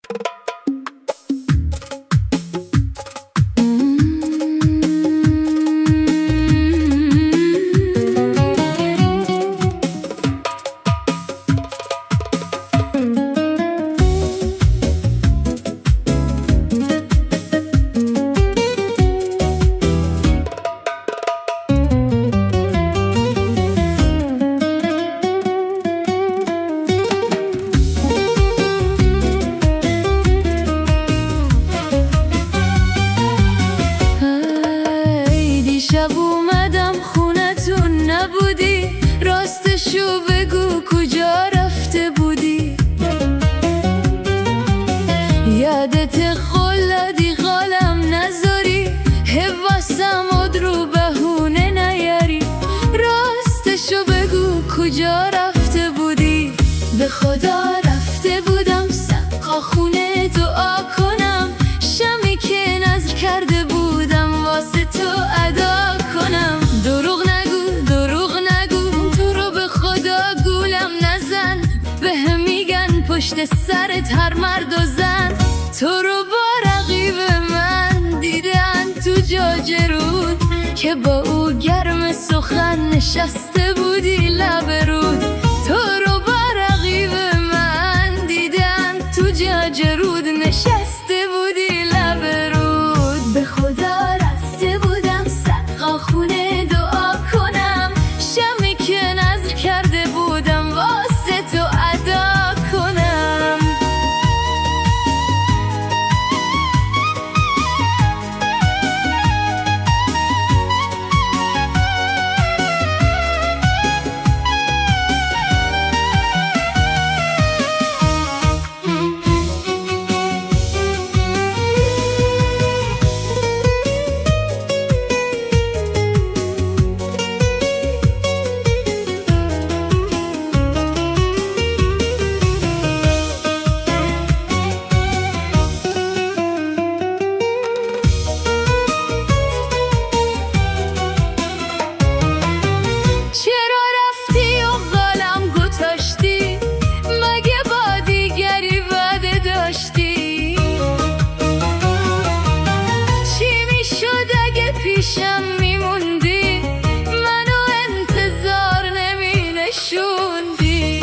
شب اومدم خونتون نبودی، راستشو بگو کجا رفته بودی؟ یادت خلدی خالم نذاری، حواسم رو بهونه نیاری. راستشو بگو کجا رفته بودی؟ به خدا رفته بودم سقا خونه دعا کنم، شمی که نذر کرده بودم واسه تو ادا کنم. دروغ نگو تو رو به خدا گولم نزن، به میگن پشت سرت هر مرد و زن. تو رو با رقیب من دیدن تو جاجه رود، که با او گرم سخن نشسته بودی لب رود. تو رو با رقیب من دیدن تو جاجه رود، نشسته بودی لب رود. به خدا رفته بودم سقا خونه دعا کنم، شمی که نذر کرده بودم واسه تو ادا کنم. پیشم میموندی منو انتظار نمی نشوندی.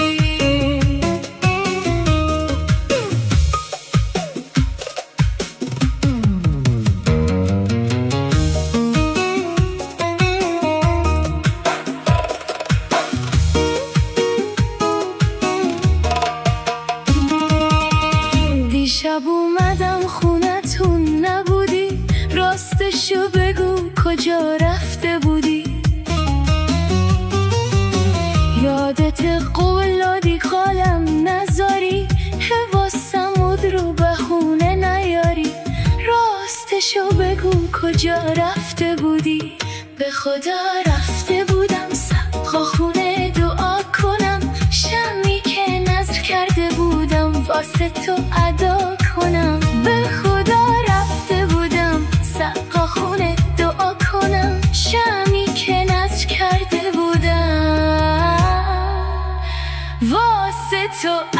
دیشب اومدم خونتون نبودی، راستشو بگو کجا رفته بودی؟ یادت قول دادی خالم نذاری، حواسم رو بهونه نیاری. راستشو بگو کجا رفته بودی؟ به خدا رفته بودم سقا خونه دعا کنم، شمی که نذر کرده بودم واسه تو ادا کنم. به خدا رفته بودم سقا خونه دعا کنم، شمی که نذر کرده بودم واسه تو